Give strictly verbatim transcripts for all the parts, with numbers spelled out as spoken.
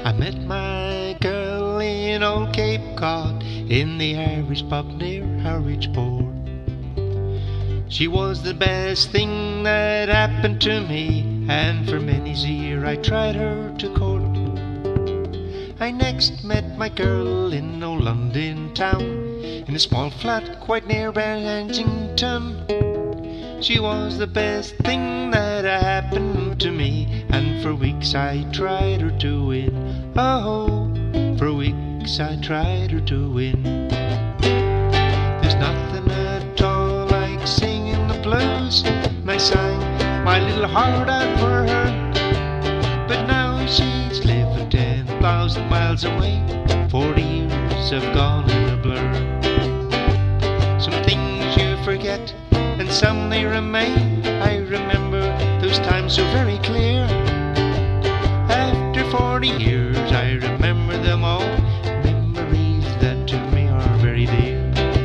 I met my girl in old Cape Cod, in the Irish pub near Harwichport. She was the best thing that happened to me, and for many's a year I tried her to court. I next met my girl in old London town, in a small flat quite near Bennington. She was the best thing that happened to me, and for weeks I tried her to win. Oh, for weeks I tried her to win. There's nothing at all like singing the blues, and I sang my little heart out for her. But now she's living ten thousand miles away, forty years have gone in a blur. Some things you forget, and some they remain. I remember those times so very clear. After forty years I remember them all, memories that to me are very dear.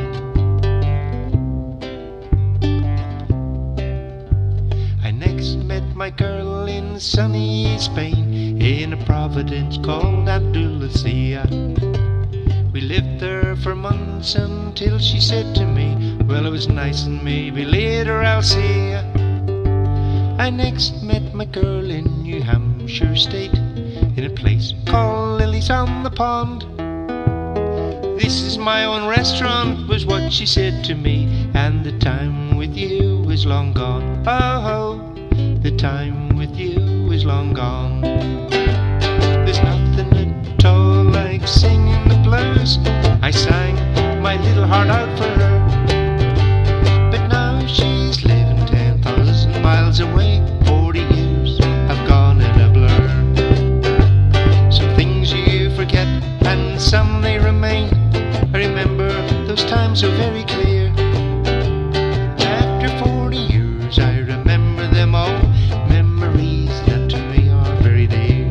I next met my girl in sunny Spain, in a province called Andalusia. We lived there for months until she said to me, well, it was nice and maybe later I'll see ya. I next met my girl in New Hampshire state, in a place called Lilies on the Pond. This is my own restaurant, was what she said to me, and the time with you is long gone. Oh, the time with you is long gone. There's nothing at all like singing the blues. I sang my little heart out for her. But now she's living ten thousand miles away, forty years have gone in a blur. Some things you forget, and some they remain. I remember those times so very clear. After forty years I remember them all, memories that to me are very dear.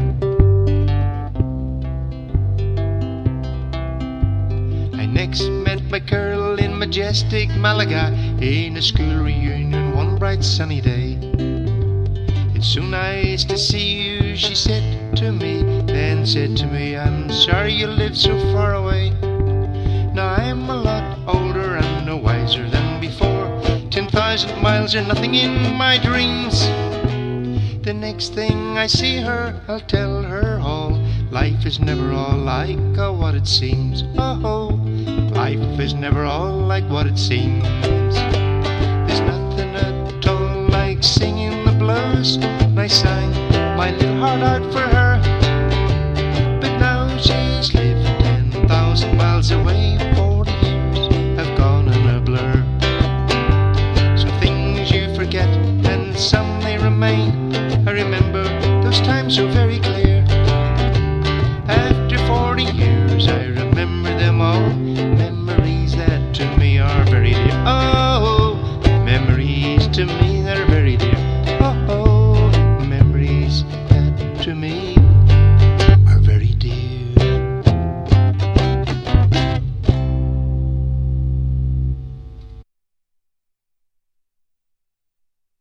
I next met my girl in majestic Malaga, in a school reunion one bright sunny day. It's so nice to see you, she said to me, then said to me, I'm sorry you live so far away. Now I'm a lot older and no wiser than before. Ten thousand miles are nothing in my dreams. The next thing I see her, I'll tell her all. Life is never all like uh, what it seems. Oh, life is never all like what it seems. There's nothing at all like singing the blues, and I sang my little heart out for her. But now she's living ten thousand miles away, forty years have gone in a blur. Some things you forget, and some they remain.